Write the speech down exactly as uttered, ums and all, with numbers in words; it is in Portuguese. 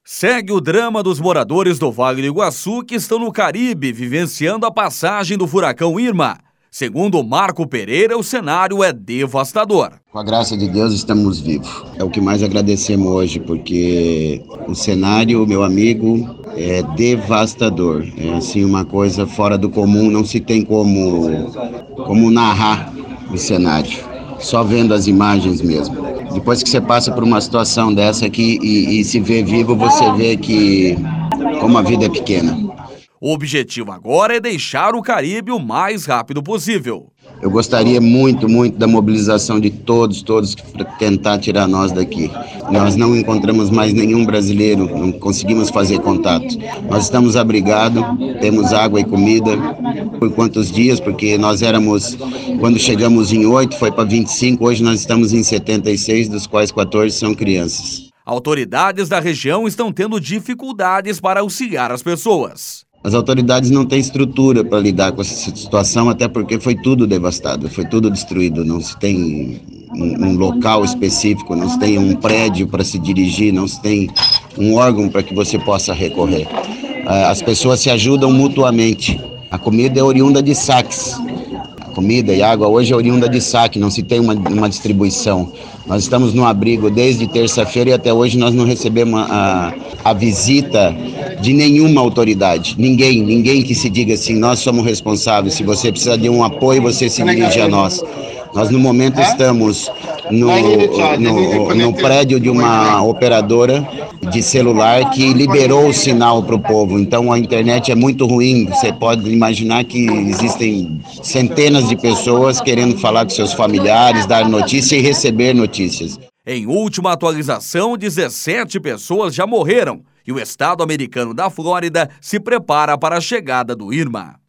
Segue o drama dos moradores do Vale do Iguaçu que estão no Caribe vivenciando a passagem do furacão Irma. Segundo Marco Pereira, o cenário é devastador. Com a graça de Deus estamos vivos. É o que mais agradecemos hoje, porque o cenário, meu amigo, é devastador. É assim uma coisa fora do comum, não se tem como, como narrar o cenário. Só vendo as imagens mesmo. Depois que você passa por uma situação dessa aqui e, e se vê vivo, você vê que como a vida é pequena. O objetivo agora é deixar o Caribe o mais rápido possível. Eu gostaria muito, muito da mobilização de todos, todos para tentar tirar nós daqui. Nós não encontramos mais nenhum brasileiro, não conseguimos fazer contato. Nós estamos abrigados, temos água e comida. Por quantos dias? Porque nós éramos, quando chegamos em oito, foi para vinte e cinco, hoje nós estamos em setenta e seis, dos quais quatorze são crianças. Autoridades da região estão tendo dificuldades para auxiliar as pessoas. As autoridades não têm estrutura para lidar com essa situação, até porque foi tudo devastado, foi tudo destruído. Não se tem um, um local específico, não se tem um prédio para se dirigir, não se tem um órgão para que você possa recorrer. As pessoas se ajudam mutuamente. A comida é oriunda de saques. A comida e água hoje é oriunda de saque, não se tem uma, uma distribuição. Nós estamos no abrigo desde terça-feira e até hoje nós não recebemos a, a visita de nenhuma autoridade. Ninguém, ninguém que se diga assim, nós somos responsáveis. Se você precisa de um apoio, você se dirige a nós. Nós no momento estamos no, no, no prédio de uma operadora de celular que liberou o sinal para o povo. Então a internet é muito ruim. Você pode imaginar que existem centenas de pessoas querendo falar com seus familiares, dar notícia e receber notícias. Em última atualização, dezessete pessoas já morreram e o estado americano da Flórida se prepara para a chegada do Irma.